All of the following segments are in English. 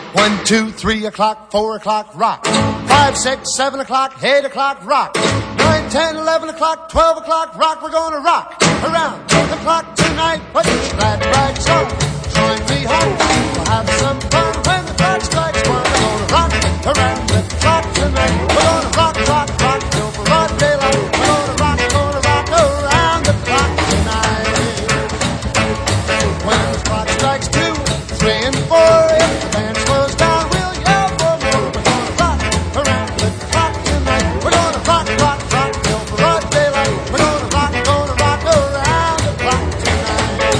1, 2, 3 o'clock, 4 o'clock, rock. 5, 6, 7 o'clock, 8 o'clock, rock. 9, 10, 11 o'clock, 12 o'clock, rock. We're gonna rock around the clock tonight. Put your glad rags on, join me home. We'll have some fun when the clock strikes 1. We're gonna rock around the clock tonight. We're gonna rock, rock, rock till broad daylight. We're gonna rock around the clock tonight. When the clock strikes 2, 3, and 4, if the band slows down, we'll yell for more. We're gonna rock around the clock tonight. We're gonna rock, rock, rock till broad daylight. We're gonna rock around the clock tonight.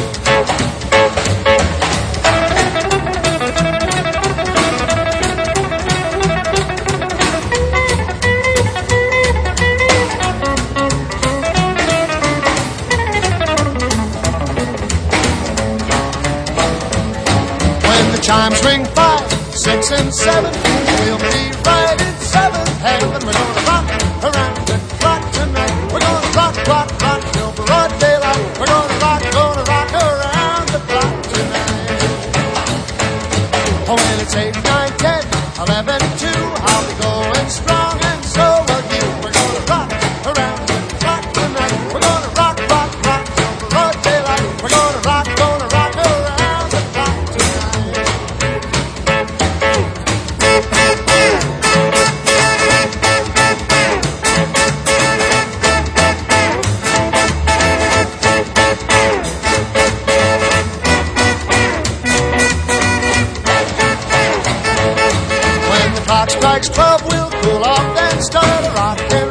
When the chimes ring 5, 6, and 7, we'll be right in 7th heaven. We're gonna rock around the clock tonight. We're gonna rock, rock, rock till broad daylight. We're gonna rock around the clock tonight. Oh, when it's 8, 9, 10, 11, 2, I'll be going strong, and so will you. We're gonna rock around the clock tonight. We're gonna rock, rock, rock till broad daylight. We're gonna rock around the clock tonight. When the clock strikes 12, we'll cool off and start a rockin'.